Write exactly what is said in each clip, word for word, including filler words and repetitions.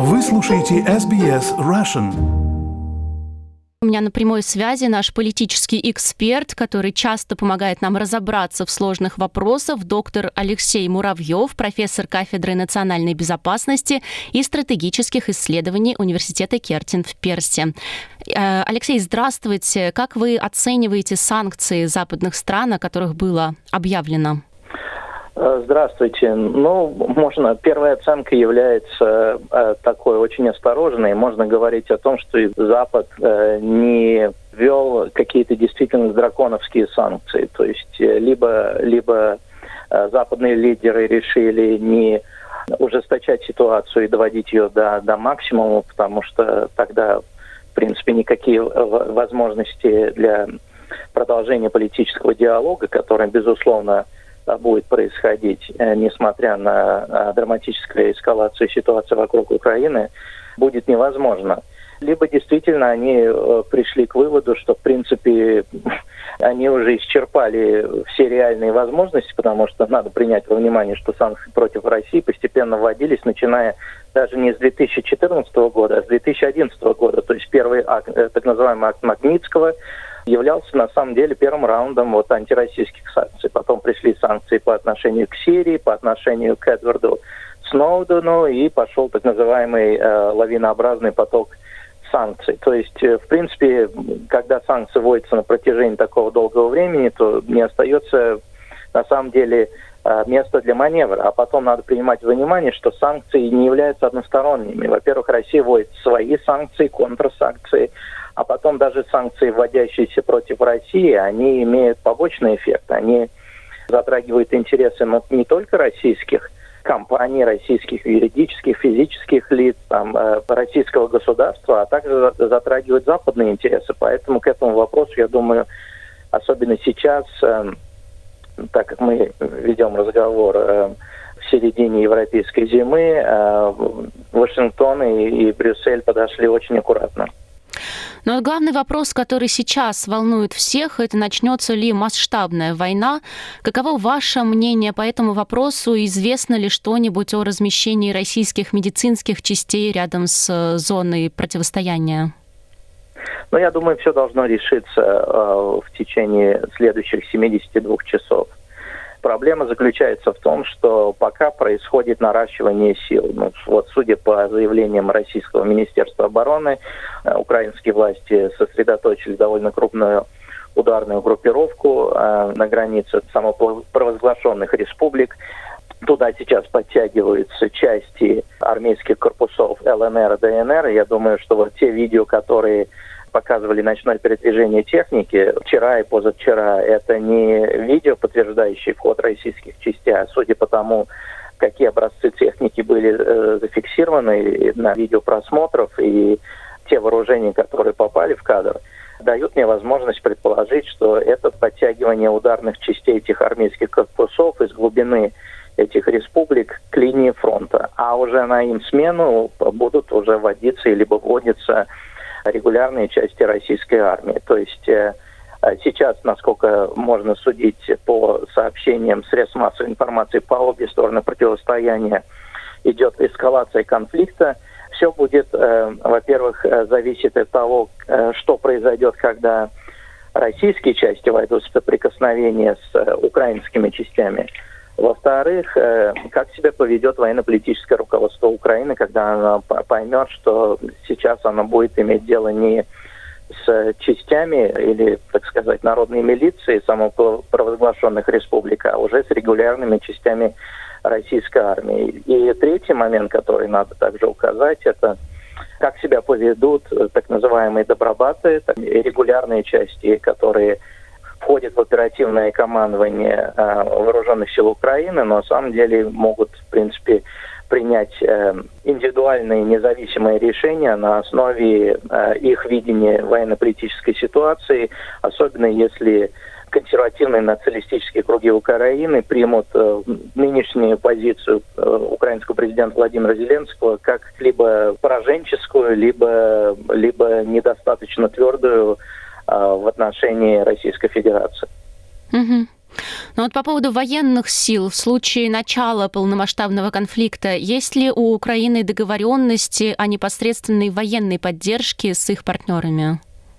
Вы слушаете эс би эс Russian. У меня на прямой связи наш политический эксперт, который часто помогает нам разобраться в сложных вопросах, доктор Алексей Муравьев, профессор кафедры национальной безопасности и стратегических исследований Университета Кертин в Персе. Алексей, здравствуйте. Как вы оцениваете санкции западных стран, о которых было объявлено? Здравствуйте. Ну, можно, первая оценка является э, такой очень осторожной. Можно говорить о том, что Запад э, не ввел какие-то действительно драконовские санкции. То есть э, либо, либо э, западные лидеры решили не ужесточать ситуацию и доводить ее до, до максимума, потому что тогда, в принципе, никакие возможности для продолжения политического диалога, который, безусловно, будет происходить, несмотря на драматическую эскалацию ситуации вокруг Украины, будет невозможно. Либо действительно они пришли к выводу, что, в принципе, они уже исчерпали все реальные возможности, потому что надо принять во внимание, что санкции против России постепенно вводились, начиная даже не с две тысячи четырнадцатого года, а с две тысячи одиннадцатого года. То есть первый акт, так называемый акт Магнитского, являлся на самом деле первым раундом вот антироссийских санкций. Потом пришли санкции по отношению к Сирии, по отношению к Эдварду Сноудену, и пошел так называемый э, лавинообразный поток санкций. То есть, э, в принципе, когда санкции вводятся на протяжении такого долгого времени, то не остается на самом деле э, места для маневра. А потом надо принимать во внимание, что санкции не являются односторонними. Во-первых, Россия вводит свои санкции, контрсанкции, а потом даже санкции, вводящиеся против России, они имеют побочный эффект. Они затрагивают интересы ну, не только российских компаний, российских юридических, физических лиц, там, э, российского государства, а также затрагивают западные интересы. Поэтому к этому вопросу, я думаю, особенно сейчас, э, так как мы ведем разговор э, в середине европейской зимы, э, Вашингтон и, и Брюссель подошли очень аккуратно. Но главный вопрос, который сейчас волнует всех, это начнется ли масштабная война. Каково ваше мнение по этому вопросу? Известно ли что-нибудь о размещении российских медицинских частей рядом с зоной противостояния? Ну, я думаю, все должно решиться э, в течение следующих семидесяти двух часов. Проблема заключается в том, что пока происходит наращивание сил. Ну, вот, судя по заявлениям Российского Министерства обороны, э, украинские власти сосредоточили довольно крупную ударную группировку э, на границе самопровозглашенных республик. Туда сейчас подтягиваются части армейских корпусов эл эн эр и дэ эн эр. Я думаю, что вот те видео, которые показывали ночное передвижение техники вчера и позавчера, это не видео, подтверждающие вход российских частей, а судя по тому, какие образцы техники были э, зафиксированы на видеопросмотров и те вооружения, которые попали в кадр, дают мне возможность предположить, что это подтягивание ударных частей этих армейских корпусов из глубины этих республик к линии фронта. А уже на им смену будут уже вводиться либо вводятся регулярные части российской армии. То есть э, сейчас, насколько можно судить по сообщениям средств массовой информации по обе стороны противостояния, идет эскалация конфликта. Все будет, э, во-первых, зависеть от того, э, что произойдет, когда российские части войдут в соприкосновение с э, украинскими частями. Во-вторых, как себя поведет военно-политическое руководство Украины, когда она поймет, что сейчас она будет иметь дело не с частями или, так сказать, народной милицией самопровозглашенных республик, а уже с регулярными частями российской армии. И третий момент, который надо также указать, это как себя поведут так называемые добробаты, регулярные части, которые входят в оперативное командование э, вооруженных сил Украины, но на самом деле могут, в принципе, принять э, индивидуальные независимые решения на основе э, их видения военно-политической ситуации, особенно если консервативные националистические круги Украины примут э, нынешнюю позицию э, украинского президента Владимира Зеленского как либо пораженческую, либо, либо недостаточно твердую в отношении Российской Федерации. Угу. Но вот по поводу военных сил, в случае начала полномасштабного конфликта, есть ли у Украины договоренности о непосредственной военной поддержке с их партнерами?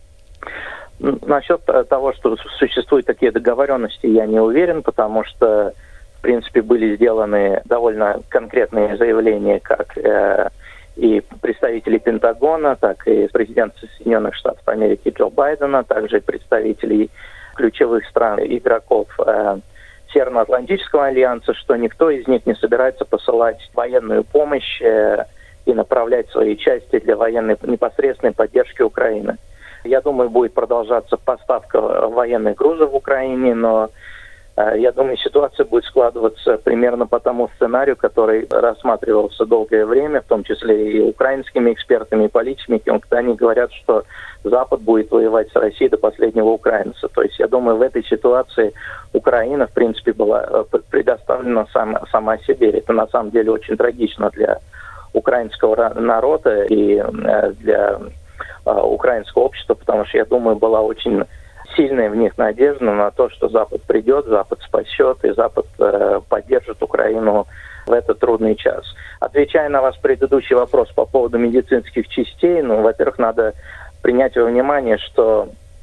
Насчет того, что существуют такие договоренности, я не уверен, потому что, в принципе, были сделаны довольно конкретные заявления, как э, и представителей Пентагона, так и президента Соединенных Штатов Америки Джо Байдена, также и представителей ключевых стран, игроков э, Североатлантического альянса, что никто из них не собирается посылать военную помощь э, и направлять свои части для военной непосредственной поддержки Украины. Я думаю, будет продолжаться поставка военных грузов в Украине, но э, я думаю, ситуация будет складываться примерно по тому сценарию, который рассматривался долгое время, в том числе и украинскими экспертами, и политиками, когда они говорят, что Запад будет воевать с Россией до последнего украинца. То есть я думаю, в этой ситуации Украина, в принципе, была предоставлена сам, сама себе. Это на самом деле очень трагично для украинского народа и для украинского общества, потому что, я думаю, была очень сильная в них надежда на то, что Запад придет, Запад спасет, и Запад э, поддержит Украину в этот трудный час. Отвечая на ваш предыдущий вопрос по поводу медицинских частей, ну, во-первых, надо принять во внимание, что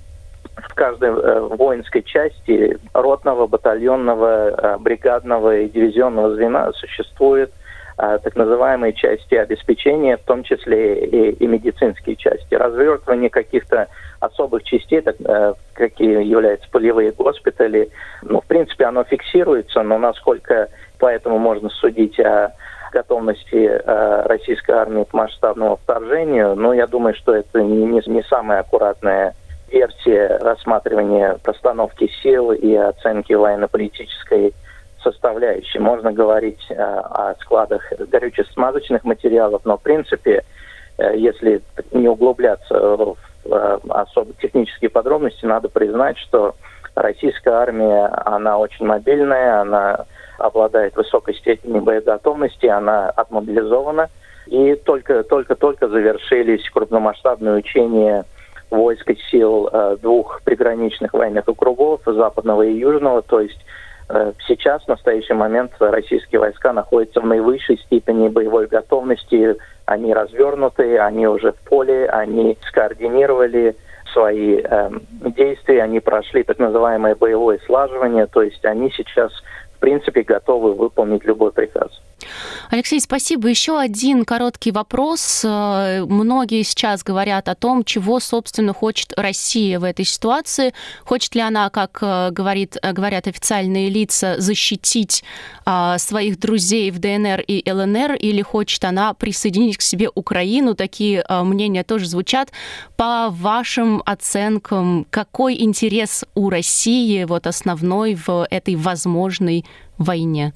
в каждой э, воинской части ротного, батальонного, э, бригадного и дивизионного звена существует так называемые части обеспечения, в том числе и, и медицинские части. Развертывание каких-то особых частей, так, э, какие являются полевые госпитали, ну, в принципе, оно фиксируется, но насколько поэтому можно судить о готовности э, российской армии к масштабному вторжению, ну, я думаю, что это не, не, не самая аккуратная версия рассматривания постановки сил и оценки военно-политической составляющей. Можно говорить э, о складах горюче-смазочных материалов, но в принципе, э, если не углубляться в э, особо технические подробности, надо признать, что российская армия, она очень мобильная, она обладает высокой степенью боеготовности, она отмобилизована, и только-только-только завершились крупномасштабные учения войск и сил э, двух приграничных военных округов, западного и южного, то есть сейчас, в настоящий момент, российские войска находятся в наивысшей степени боевой готовности. Они развернуты, они уже в поле, они скоординировали свои э, действия, они прошли так называемое боевое слаживание, то есть они сейчас, в принципе, готовы выполнить любой приказ. Алексей, спасибо. Еще один короткий вопрос. Многие сейчас говорят о том, чего, собственно, хочет Россия в этой ситуации. Хочет ли она, как говорит, говорят официальные лица, защитить а, своих друзей в ДНР и ЛНР, или хочет она присоединить к себе Украину? Такие а, мнения тоже звучат. По вашим оценкам, какой интерес у России вот основной в этой возможной войне?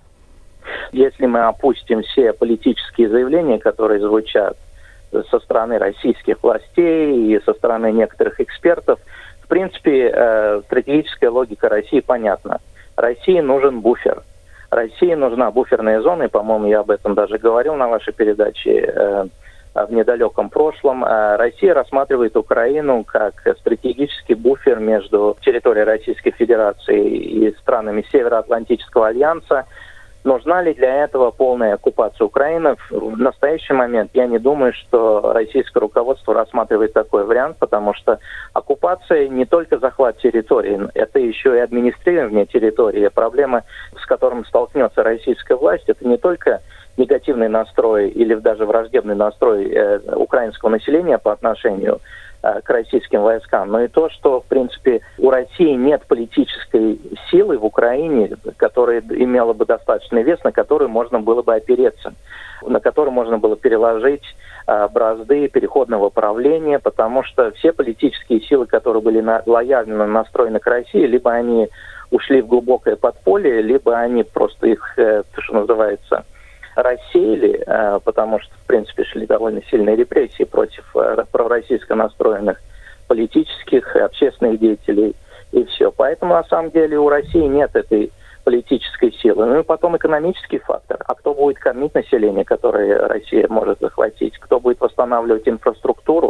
Если мы опустим все политические заявления, которые звучат со стороны российских властей и со стороны некоторых экспертов, в принципе, э, стратегическая логика России понятна. России нужен буфер. России нужна буферная зона, и, по-моему, я об этом даже говорил на вашей передаче э, в недалеком прошлом. Э, Россия рассматривает Украину как стратегический буфер между территорией Российской Федерации и странами Североатлантического альянса. Нужна ли для этого полная оккупация Украины? В настоящий момент я не думаю, что российское руководство рассматривает такой вариант, потому что оккупация не только захват территории, это еще и администрирование территории. Проблема, с которым столкнется российская власть, это не только негативный настрой или даже враждебный настрой э, украинского населения по отношению к российским войскам, но и то, что, в принципе, у России нет политической силы в Украине, которая имела бы достаточный вес, на которую можно было бы опереться, на которую можно было переложить а, бразды переходного правления, потому что все политические силы, которые были на, лояльно настроены к России, либо они ушли в глубокое подполье, либо они просто их, э, что называется, рассеяли, потому что, в принципе, шли довольно сильные репрессии против пророссийско настроенных политических и общественных деятелей, и все. Поэтому, на самом деле, у России нет этой политической силы. Ну и потом экономический фактор. А кто будет кормить население, которое Россия может захватить? Кто будет восстанавливать инфраструктуру?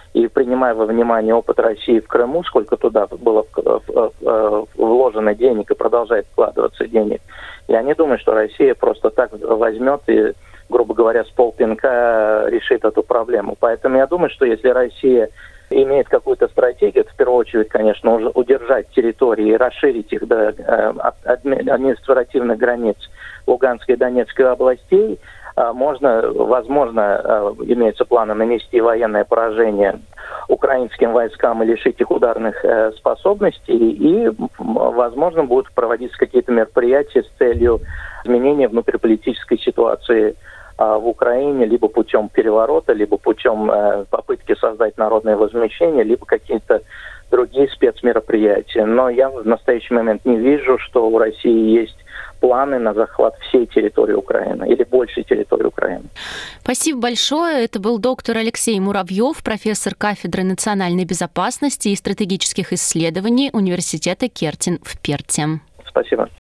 И принимая во внимание опыт России в Крыму, сколько туда было вложено денег и продолжает вкладываться денег, я не думаю, что Россия просто так возьмет и, грубо говоря, с полпинка решит эту проблему. Поэтому я думаю, что если Россия имеет какую-то стратегию, это в первую очередь, конечно, уже удержать территории и расширить их до административных границ Луганской и Донецкой областей, можно, возможно, имеется план нанести военное поражение украинским войскам и лишить их ударных способностей, и, возможно, будут проводиться какие-то мероприятия с целью изменения внутриполитической ситуации в Украине либо путем переворота, либо путем попытки создать народное возмещение, либо какие-то другие спецмероприятия. Но я в настоящий момент не вижу, что у России есть планы на захват всей территории Украины или большей территории Украины. Спасибо большое. Это был доктор Алексей Муравьев, профессор кафедры национальной безопасности и стратегических исследований Университета Кертин в Перте. Спасибо.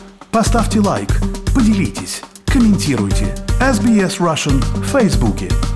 Поставьте лайк, поделитесь, комментируйте. эс би эс Russian в Фейсбуке.